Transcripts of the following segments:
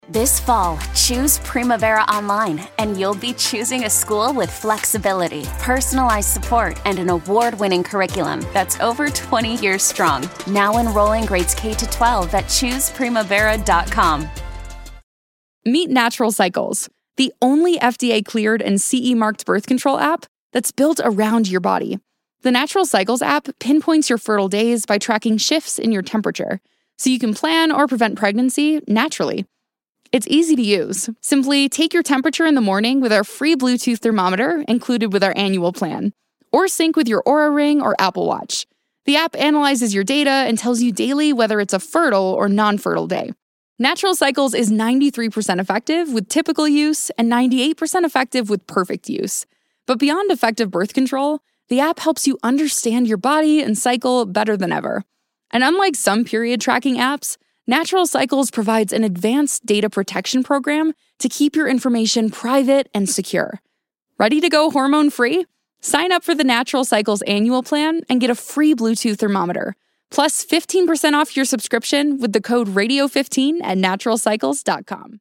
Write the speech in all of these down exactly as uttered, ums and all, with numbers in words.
This fall, choose Primavera Online, and you'll be choosing a school with flexibility, personalized support, and an award-winning curriculum that's over twenty years strong. Now enrolling grades K to twelve at choose primavera dot com. Meet Natural Cycles, the only F D A-cleared and C E-marked birth control app that's built around your body. The Natural Cycles app pinpoints your fertile days by tracking shifts in your temperature, so you can plan or prevent pregnancy naturally. It's easy to use. Simply take your temperature in the morning with our free Bluetooth thermometer included with our annual plan, or sync with your Oura Ring or Apple Watch. The app analyzes your data and tells you daily whether it's a fertile or non-fertile day. Natural Cycles is ninety-three percent effective with typical use and ninety-eight percent effective with perfect use. But beyond effective birth control, the app helps you understand your body and cycle better than ever. And unlike some period tracking apps, Natural Cycles provides an advanced data protection program to keep your information private and secure. Ready to go hormone-free? Sign up for the Natural Cycles annual plan and get a free Bluetooth thermometer, plus fifteen percent off your subscription with the code radio fifteen at natural cycles dot com.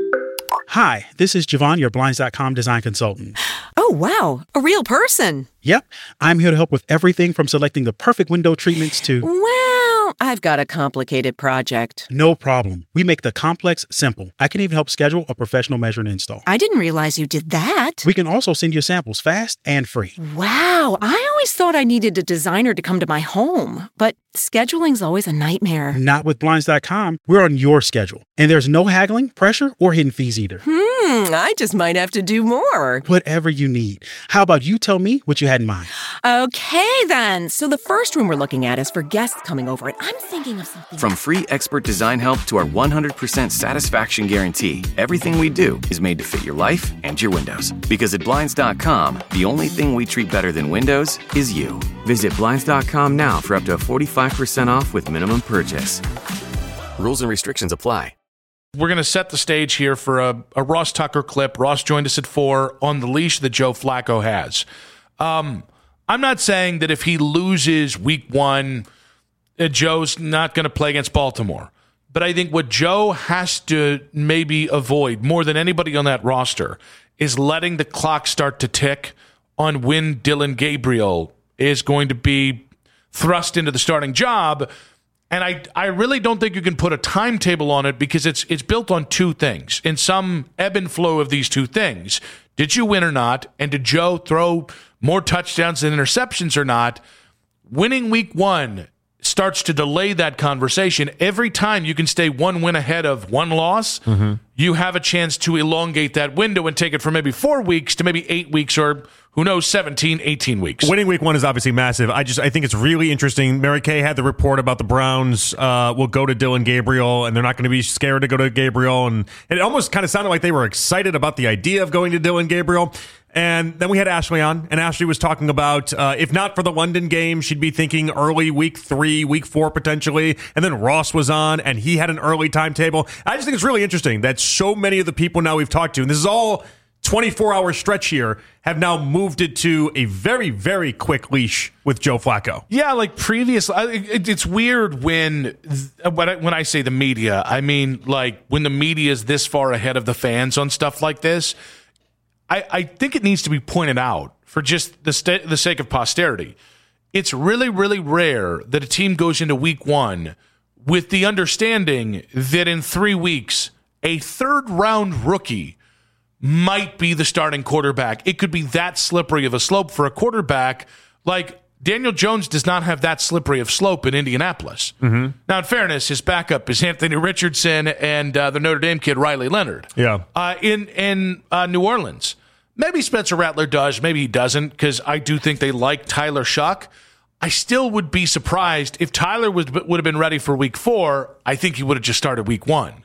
Hi, this is Javon, your Blinds dot com design consultant. Oh, wow. A real person. Yep. I'm here to help with everything from selecting the perfect window treatments to... Well, I've got a complicated project. No problem. We make the complex simple. I can even help schedule a professional measure and install. I didn't realize you did that. We can also send you samples fast and free. Wow. I always thought I needed a designer to come to my home, but scheduling's always a nightmare. Not with Blinds dot com. We're on your schedule. And there's no haggling, pressure, or hidden fees either. Hmm, I just might have to do more. Whatever you need. How about you tell me what you had in mind? Okay, then. So the first room we're looking at is for guests coming over, and I'm thinking of something... From free expert design help to our one hundred percent satisfaction guarantee, everything we do is made to fit your life and your windows. Because at Blinds dot com, the only thing we treat better than windows is you. Visit Blinds dot com now for up to forty-five percent off with minimum purchase. Rules and restrictions apply. We're going to set the stage here for a, a Ross Tucker clip. Ross joined us at four on the leash that Joe Flacco has. Um, I'm not saying that if he loses week one, uh, Joe's not going to play against Baltimore. But I think what Joe has to maybe avoid more than anybody on that roster is letting the clock start to tick on when Dillon Gabriel is going to be thrust into the starting job. And I I really don't think you can put a timetable on it because it's it's built on two things. In some ebb and flow of these two things, did you win or not? And did Joe throw more touchdowns than interceptions or not? Winning week one starts to delay that conversation. Every time you can stay one win ahead of one loss, mm-hmm. you have a chance to elongate that window and take it from maybe four weeks to maybe eight weeks or who knows, seventeen, eighteen weeks. Winning week one is obviously massive. I just I think it's really interesting. Mary Kay had the report about the Browns uh, will go to Dillon Gabriel, and they're not going to be scared to go to Gabriel. And, and it almost kind of sounded like they were excited about the idea of going to Dillon Gabriel. And then we had Ashley on, and Ashley was talking about uh, if not for the London game, she'd be thinking early week three, week four potentially. And then Ross was on, and he had an early timetable. I just think it's really interesting that so many of the people now we've talked to, and this is all twenty-four hour stretch here, have now moved it to a very, very quick leash with Joe Flacco. Yeah, like previously, it's weird when when I, when I say the media, I mean like when the media is this far ahead of the fans on stuff like this. I, I think it needs to be pointed out for just the st- the sake of posterity. It's really, really rare that a team goes into week one with the understanding that in three weeks, a third round rookie might be the starting quarterback. It could be that slippery of a slope for a quarterback. Like Daniel Jones does not have that slippery of slope in Indianapolis. Mm-hmm. Now, in fairness, his backup is Anthony Richardson and uh, the Notre Dame kid Riley Leonard. Yeah. Uh, in in uh, New Orleans, maybe Spencer Rattler does, maybe he doesn't, because I do think they like Tyler Shuck. I still would be surprised if Tyler was, would have been ready for week four. I think he would have just started week one.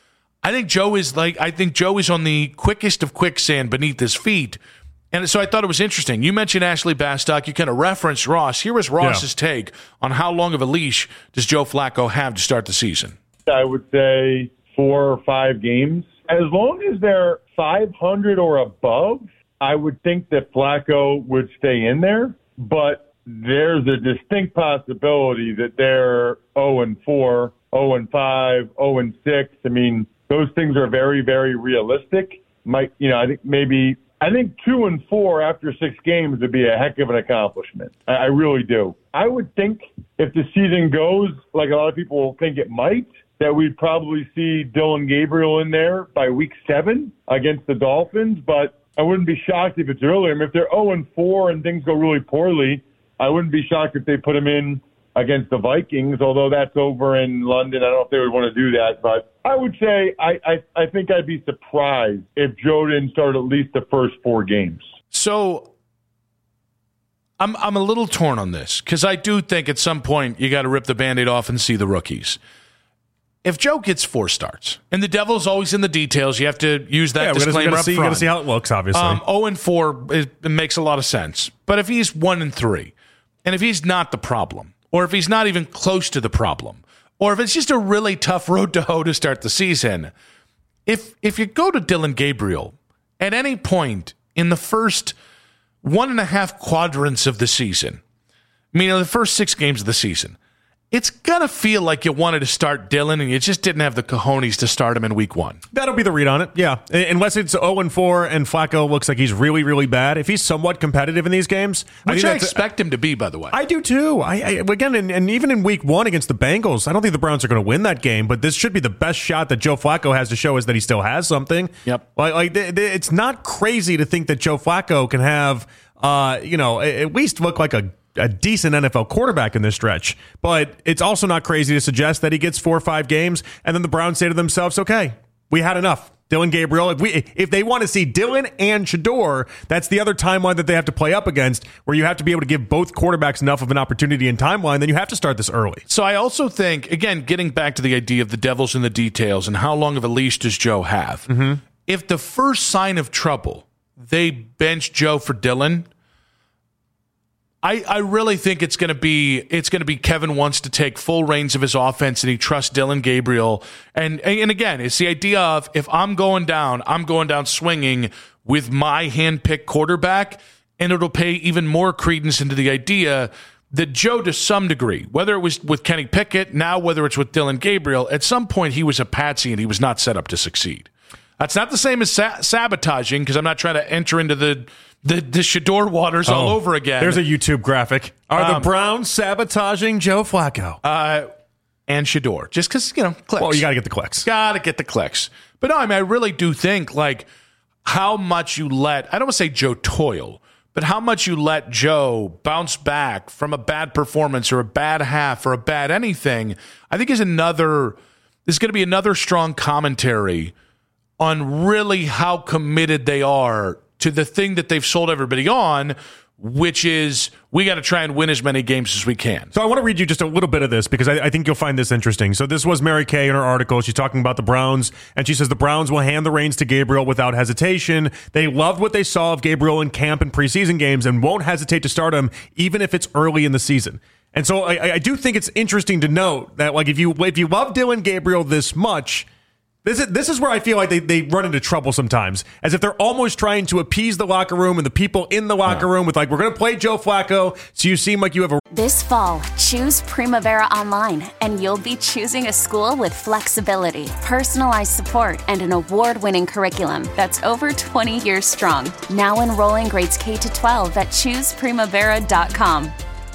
I think Joe is like I think Joe is on the quickest of quicksand beneath his feet. And so I thought it was interesting. You mentioned Ashley Bastock. You kind of referenced Ross. Here was Ross's yeah. take on how long of a leash does Joe Flacco have to start the season. I would say four or five games. As long as they're five hundred or above, I would think that Flacco would stay in there. But there's a distinct possibility that they're oh and four, oh and five, oh and six. I mean, those things are very, very realistic. Might, you know, I think maybe, I think two and four after six games would be a heck of an accomplishment. I, I really do. I would think if the season goes like a lot of people think it might, that we'd probably see Dillon Gabriel in there by week seven against the Dolphins, but I wouldn't be shocked if it's earlier. I mean, if they're oh and four and things go really poorly, I wouldn't be shocked if they put him in against the Vikings, although that's over in London. I don't know if they would want to do that, but I would say I, I, I think I'd be surprised if Joe didn't start at least the first four games. So I'm I'm a little torn on this because I do think at some point you got to rip the Band-Aid off and see the rookies. If Joe gets four starts, and the devil's always in the details, you have to use that yeah, disclaimer up see, front. You got to see how it looks, obviously. Um, oh and four, it, it makes a lot of sense. But if he's one and three, and if he's not the problem, or if he's not even close to the problem, or if it's just a really tough road to hoe to start the season, if if you go to Dillon Gabriel at any point in the first one and a half quadrants of the season, I mean, the first six games of the season, it's going to feel like you wanted to start Dillon and you just didn't have the cojones to start him in week one. That'll be the read on it, yeah. Unless it's oh and four and Flacco looks like he's really, really bad. If he's somewhat competitive in these games. Which I, I expect him to be, by the way. I do too. I, I Again, and, and even in week one against the Bengals, I don't think the Browns are going to win that game, but this should be the best shot that Joe Flacco has to show us that he still has something. Yep. Like, like they, they, it's not crazy to think that Joe Flacco can have, uh, you know, at least look like a a decent N F L quarterback in this stretch, but it's also not crazy to suggest that he gets four or five games and then the Browns say to themselves, okay, we had enough. Dillon Gabriel, if we if they want to see Dillon and Shedeur, that's the other timeline that they have to play up against, where you have to be able to give both quarterbacks enough of an opportunity and timeline, then you have to start this early. So I also think, again, getting back to the idea of the devil's in the details and how long of a leash does Joe have? Mm-hmm. If the first sign of trouble, they bench Joe for Dillon, I, I really think it's going to be it's going to be Kevin wants to take full reins of his offense and he trusts Dillon Gabriel. And and again, it's the idea of if I'm going down, I'm going down swinging with my handpicked quarterback, and it'll pay even more credence into the idea that Joe, to some degree, whether it was with Kenny Pickett, now whether it's with Dillon Gabriel, at some point he was a patsy and he was not set up to succeed. That's not the same as sa- sabotaging, because I'm not trying to enter into the the, the Shedeur waters oh, all over again. There's a YouTube graphic. Are um, the Browns sabotaging Joe Flacco? Uh, and Shedeur. Just because, you know, clicks. Well, you got to get the clicks. Got to get the clicks. But no, I mean, I really do think, like, how much you let, I don't want to say Joe toil, but how much you let Joe bounce back from a bad performance or a bad half or a bad anything, I think is another, is going to be another strong commentary on really how committed they are to the thing that they've sold everybody on, which is we got to try and win as many games as we can. So I want to read you just a little bit of this because I, I think you'll find this interesting. So this was Mary Kay in her article. She's talking about the Browns, and she says the Browns will hand the reins to Gabriel without hesitation. They loved what they saw of Gabriel in camp and preseason games and won't hesitate to start him even if it's early in the season. And so I, I do think it's interesting to note that, like, if you if you love Dillon Gabriel this much, This is this is where I feel like they, they run into trouble sometimes, as if they're almost trying to appease the locker room and the people in the locker yeah. room with, like, we're going to play Joe Flacco, so you seem like you have a... This fall, choose Primavera Online, and you'll be choosing a school with flexibility, personalized support, and an award-winning curriculum that's over twenty years strong. Now enrolling grades K to twelve at choose primavera dot com.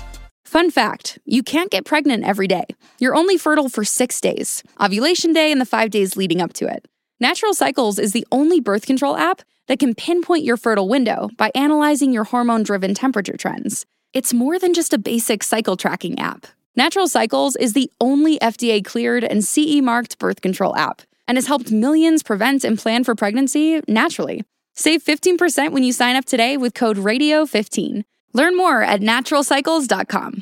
Fun fact, you can't get pregnant every day. You're only fertile for six days, ovulation day and the five days leading up to it. Natural Cycles is the only birth control app that can pinpoint your fertile window by analyzing your hormone-driven temperature trends. It's more than just a basic cycle tracking app. Natural Cycles is the only F D A-cleared and C E-marked birth control app and has helped millions prevent and plan for pregnancy naturally. Save fifteen percent when you sign up today with code radio fifteen. Learn more at natural cycles dot com.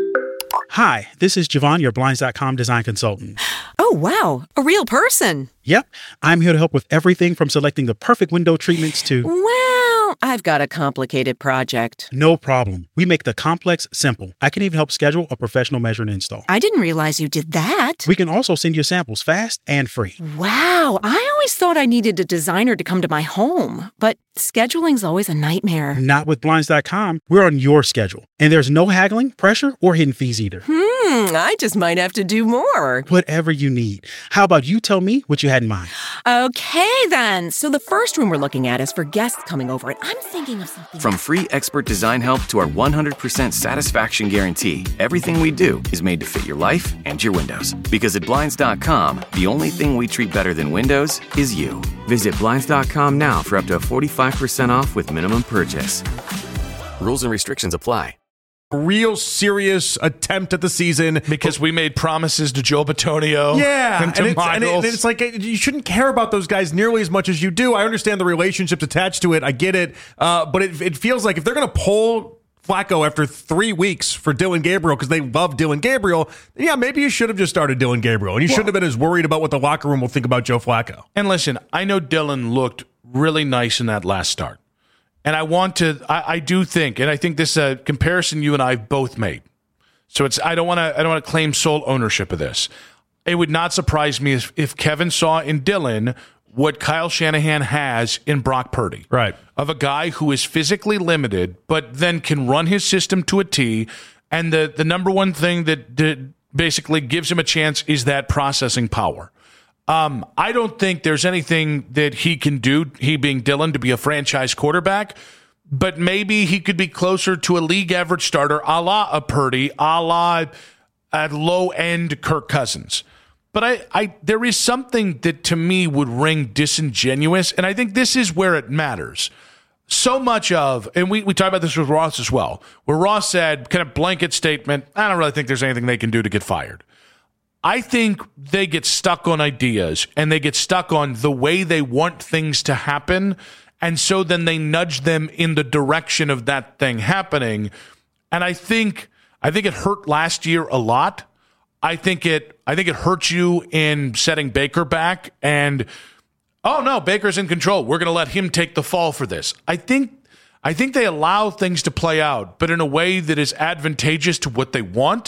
Hi, this is Javon, your Blinds dot com design consultant. Oh, wow. A real person. Yep. I'm here to help with everything from selecting the perfect window treatments to... Well, I've got a complicated project. No problem. We make the complex simple. I can even help schedule a professional measure and install. I didn't realize you did that. We can also send you samples fast and free. Wow. I always thought I needed a designer to come to my home, but scheduling's always a nightmare. Not with Blinds dot com. We're on your schedule. And there's no haggling, pressure, or hidden fees either. Hmm. Hmm, I just might have to do more. Whatever you need. How about you tell me what you had in mind? Okay, then. So the first room we're looking at is for guests coming over, and I'm thinking of something. From free expert design help to our one hundred percent satisfaction guarantee, everything we do is made to fit your life and your windows. Because at Blinds dot com, the only thing we treat better than windows is you. Visit Blinds dot com now for up to forty-five percent off with minimum purchase. Rules and restrictions apply. Real serious attempt at the season because we made promises to Joe Bitonio. Yeah, and, to and, it's, and, it, and it's like you shouldn't care about those guys nearly as much as you do. I understand the relationships attached to it. I get it, uh, but it, it feels like if they're going to pull Flacco after three weeks for Dylan Gabriel because they love Dylan Gabriel, then yeah, maybe you should have just started Dylan Gabriel, and you well, shouldn't have been as worried about what the locker room will think about Joe Flacco. And listen, I know Dylan looked really nice in that last start. And I want to, I, I do think, and I think this is a comparison you and I both made. So it's, I don't want to, I don't want to claim sole ownership of this. It would not surprise me if, if Kevin saw in Dylan what Kyle Shanahan has in Brock Purdy. Right. Of a guy who is physically limited, but then can run his system to a T. And the, the number one thing that, that basically gives him a chance is that processing power. Um, I don't think there's anything that he can do, he being Dylan, to be a franchise quarterback, but maybe he could be closer to a league average starter, a la a Purdy, a la a low-end Kirk Cousins. But I, I, there is something that to me would ring disingenuous, and I think this is where it matters. So much of, and we, we talked about this with Ross as well, where Ross said, kind of blanket statement, I don't really think there's anything they can do to get fired. I think they get stuck on ideas and they get stuck on the way they want things to happen. And so then they nudge them in the direction of that thing happening. And I think I think it hurt last year a lot. I think it I think it hurt you in setting Baker back and, oh no, Baker's in control. We're going to let him take the fall for this. I think I think they allow things to play out, but in a way that is advantageous to what they want.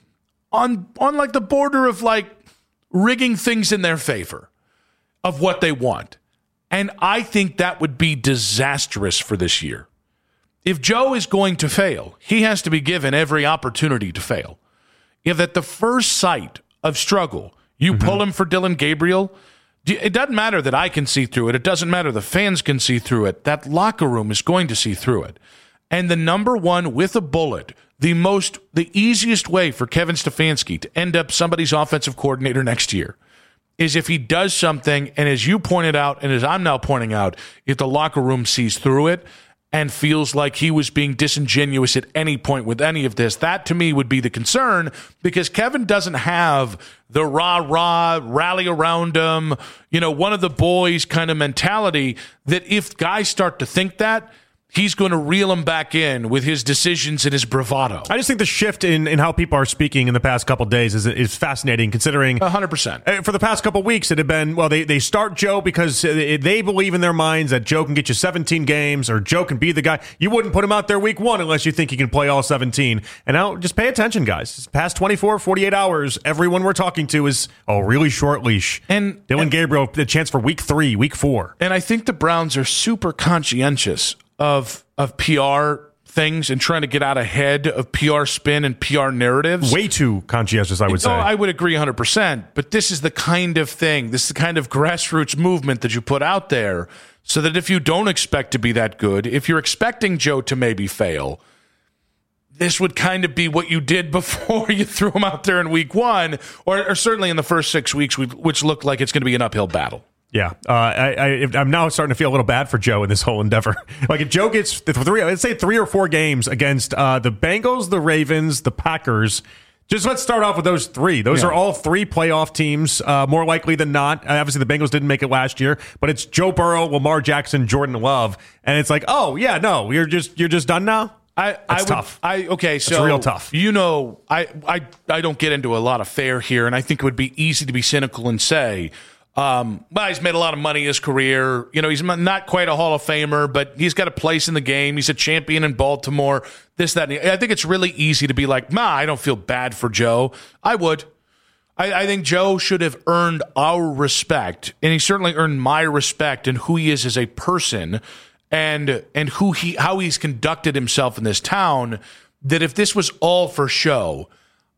On on like the border of like rigging things in their favor of what they want. And I think that would be disastrous for this year. If Joe is going to fail, he has to be given every opportunity to fail. If at the first sight of struggle, you mm-hmm. pull him for Dylan Gabriel, it doesn't matter that I can see through it. It doesn't matter the fans can see through it. That locker room is going to see through it. And the number one with a bullet, the most, the easiest way for Kevin Stefanski to end up somebody's offensive coordinator next year is if he does something, and as you pointed out, and as I'm now pointing out, if the locker room sees through it and feels like he was being disingenuous at any point with any of this, that to me would be the concern, because Kevin doesn't have the rah-rah, rally around him, you know, one of the boys kind of mentality that if guys start to think that, he's going to reel him back in with his decisions and his bravado. I just think the shift in, in how people are speaking in the past couple of days is is fascinating, considering one hundred percent. For the past couple of weeks, it had been, well, they, they start Joe because they believe in their minds that Joe can get you seventeen games or Joe can be the guy. You wouldn't put him out there week one unless you think he can play all seventeen. And now just pay attention, guys. It's past twenty-four, forty-eight hours, everyone we're talking to is a really short leash. And Dylan and, Gabriel, the chance for week three, week four. And I think the Browns are super conscientious of of P R things and trying to get out ahead of P R spin and P R narratives. Way too conscientious, I would say. Oh, I would agree one hundred percent. But this is the kind of thing, this is the kind of grassroots movement that you put out there so that if you don't expect to be that good, if you're expecting Joe to maybe fail, this would kind of be what you did before you threw him out there in week one, or, or certainly in the first six weeks, which looked like it's going to be an uphill battle. Yeah, uh, I, I, I'm now starting to feel a little bad for Joe in this whole endeavor. Like if Joe gets three, let's say three or four games against uh, the Bengals, the Ravens, the Packers. Just let's start off with those three. Those yeah. are all three playoff teams, uh, more likely than not. Uh, obviously, the Bengals didn't make it last year, but it's Joe Burrow, Lamar Jackson, Jordan Love, and it's like, oh yeah, no, you're just you're just done now. I, That's I would, tough. I okay, so it's real tough. You know, I, I I don't get into a lot of fair here, and I think it would be easy to be cynical and say, Um, well, he's made a lot of money in his career. You know, he's not quite a Hall of Famer, but he's got a place in the game. He's a champion in Baltimore. This, that, and I think it's really easy to be like, nah, I don't feel bad for Joe. I would. I, I think Joe should have earned our respect, and he certainly earned my respect and who he is as a person, and and who he how he's conducted himself in this town. That if this was all for show,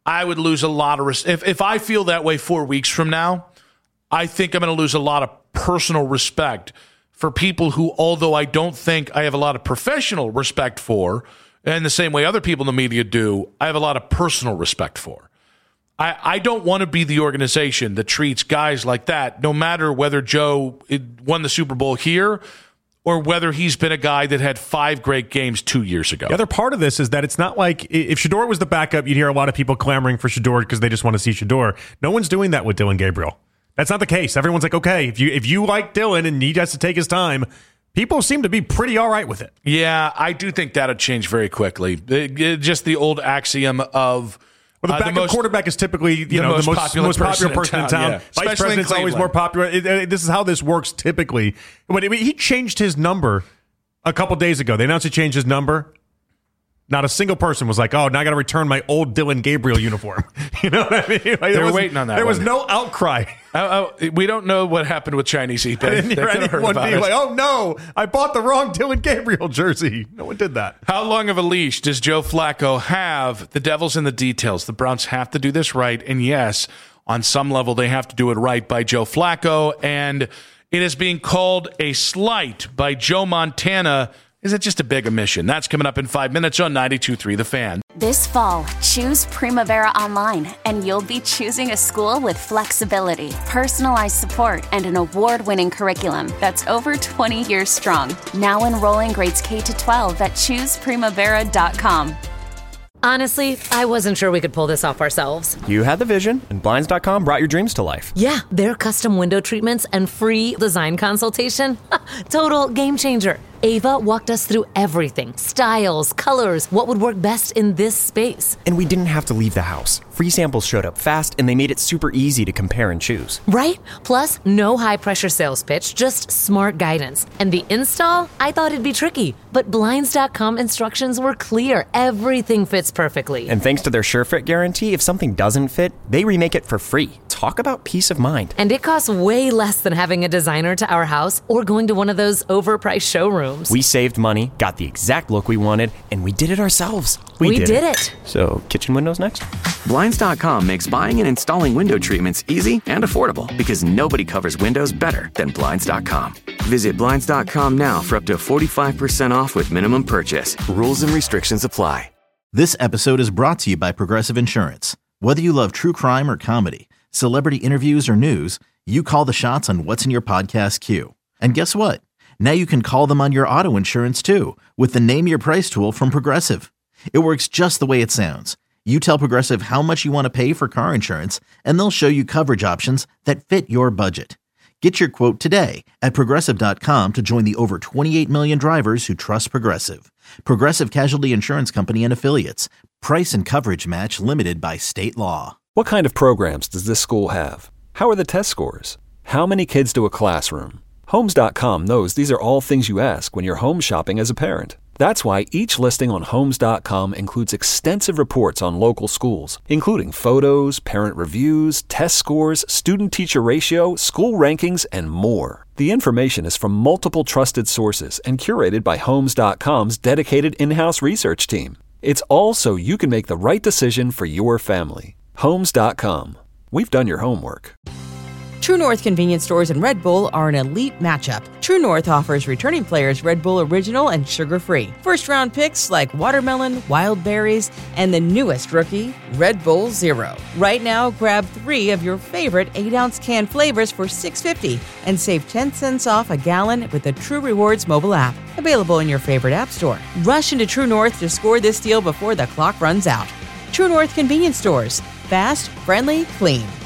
I would lose a lot of res- if if I feel that way four weeks from now, I think I'm going to lose a lot of personal respect for people who, although I don't think I have a lot of professional respect for, and the same way other people in the media do, I have a lot of personal respect for. I, I don't want to be the organization that treats guys like that, no matter whether Joe won the Super Bowl here or whether he's been a guy that had five great games two years ago. The other part of this is that it's not like if Shedeur was the backup, you'd hear a lot of people clamoring for Shedeur because they just want to see Shedeur. No one's doing that with Dillon Gabriel. That's not the case. Everyone's like, okay, if you if you like Dillon and he has to take his time, people seem to be pretty all right with it. Yeah, I do think that'll change very quickly. It, it, just the old axiom of well, the uh, backup the most, quarterback is typically you the know most the most popular most popular person, person in town. Yeah. Vice Especially president's always more popular. It, it, this is how this works typically. But I mean, he changed his number a couple days ago. They announced he changed his number. Not a single person was like, oh, now I got to return my old Dillon Gabriel uniform. You know what I mean? Like, they were waiting on that. There one. was no outcry. Oh, oh, we don't know what happened with Chinese ePay. I didn't hear anyone be it. like, oh, no, I bought the wrong Dillon Gabriel jersey. No one did that. How long of a leash does Joe Flacco have? The devil's in the details. The Browns have to do this right. And yes, on some level, they have to do it right by Joe Flacco. And it is being called a slight by Joe Montana. Is it just a big omission? That's coming up in five minutes on ninety-two point three The Fan. This fall, choose Primavera Online, and you'll be choosing a school with flexibility, personalized support, and an award-winning curriculum that's over twenty years strong. Now enrolling grades K to twelve at choose primavera dot com. Honestly, I wasn't sure we could pull this off ourselves. You had the vision, and Blinds dot com brought your dreams to life. Yeah, their custom window treatments and free design consultation. Total game changer. Ava walked us through everything. Styles, colors, what would work best in this space. And we didn't have to leave the house. Free samples showed up fast, and they made it super easy to compare and choose. Right? Plus, no high-pressure sales pitch, just smart guidance. And the install? I thought it'd be tricky. But Blinds dot com instructions were clear. Everything fits perfectly. And thanks to their SureFit guarantee, if something doesn't fit, they remake it for free. Talk about peace of mind. And it costs way less than having a designer to our house or going to one of those overpriced showrooms. We saved money, got the exact look we wanted, and we did it ourselves. We, we did, did it. it. So, kitchen windows next? Blinds dot com makes buying and installing window treatments easy and affordable because nobody covers windows better than Blinds dot com. Visit Blinds dot com now for up to forty-five percent off with minimum purchase. Rules and restrictions apply. This episode is brought to you by Progressive Insurance. Whether you love true crime or comedy, celebrity interviews or news, you call the shots on what's in your podcast queue. And guess what? Now you can call them on your auto insurance too with the Name Your Price tool from Progressive. It works just the way it sounds. You tell Progressive how much you want to pay for car insurance, and they'll show you coverage options that fit your budget. Get your quote today at Progressive dot com to join the over twenty-eight million drivers who trust Progressive. Progressive Casualty Insurance Company and Affiliates. Price and coverage match limited by state law. What kind of programs does this school have? How are the test scores? How many kids do a classroom? Homes dot com knows these are all things you ask when you're home shopping as a parent. That's why each listing on Homes dot com includes extensive reports on local schools, including photos, parent reviews, test scores, student-teacher ratio, school rankings, and more. The information is from multiple trusted sources and curated by Homes dot com's dedicated in-house research team. It's all so you can make the right decision for your family. Homes dot com. We've done your homework. True North convenience stores and Red Bull are an elite matchup. True North offers returning players Red Bull Original and sugar-free. First-round picks like watermelon, wild berries, and the newest rookie, Red Bull Zero. Right now, grab three of your favorite eight-ounce can flavors for six dollars and fifty cents and save ten cents off a gallon with the True Rewards mobile app. Available in your favorite app store. Rush into True North to score this deal before the clock runs out. True North convenience stores. Fast, friendly, clean.